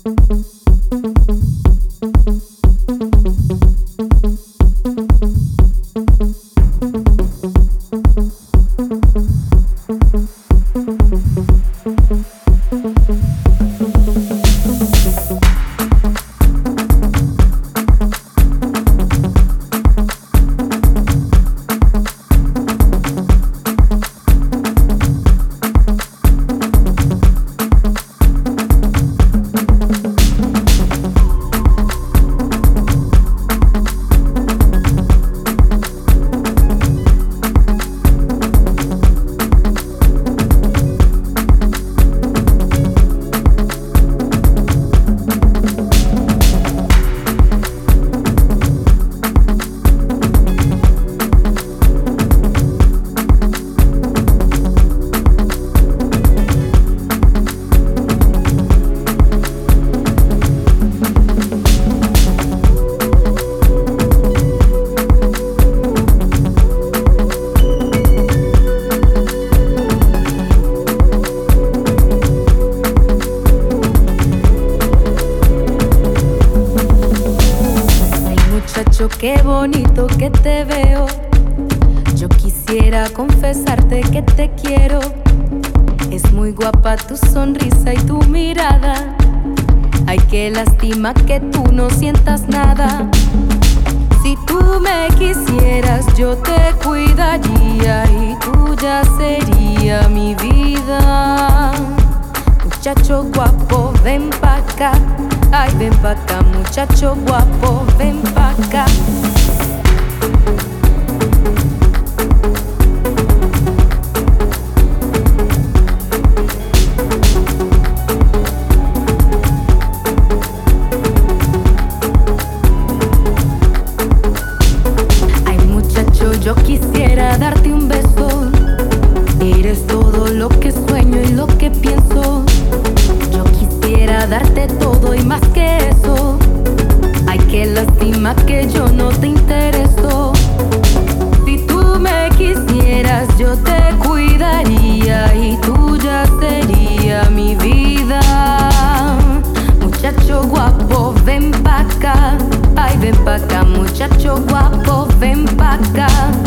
Qué bonito que te veo. Yo quisiera confesarte que te quiero. Es muy guapa tu sonrisa y tu mirada. Ay, qué lástima que tú no sientas nada. Si tú me quisieras, yo te cuidaría y tuya sería mi vida. Muchacho guapo, ven pa' acá. Ay, ven pa' acá, muchacho guapo, ven pa' acá. Ay, muchacho, yo quisiera darte un beso. Eres todo lo que sueño y lo que pienso. Yo quisiera darte todo y más que eso. Ay, qué lástima que yo no te intereso. Si tú me quisieras, yo te cuidaría y tuya sería mi vida. Muchacho guapo, ven pa' acá. Ay, ven pa' acá, muchacho guapo, ven pa' acá.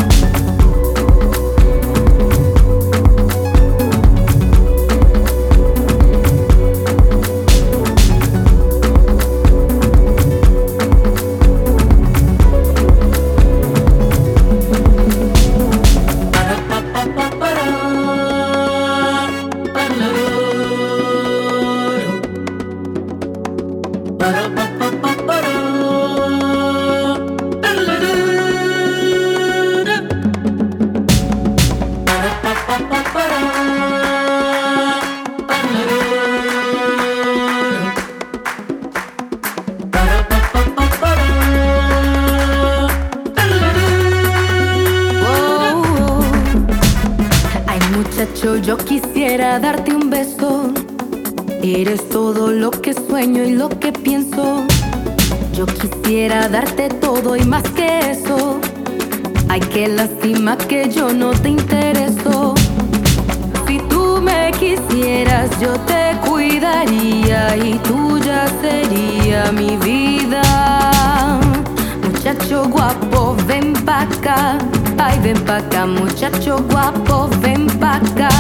Yo quisiera darte un beso. Eres todo lo que sueño y lo que pienso. Yo quisiera darte todo y más que eso. Ay, qué lástima que yo no te intereso. Si tú me quisieras, yo te cuidaría y tuya sería mi vida. Muchacho guapo, ven pa' acá. Ay, ven pa' acá, muchacho guapo, ven pa' acá.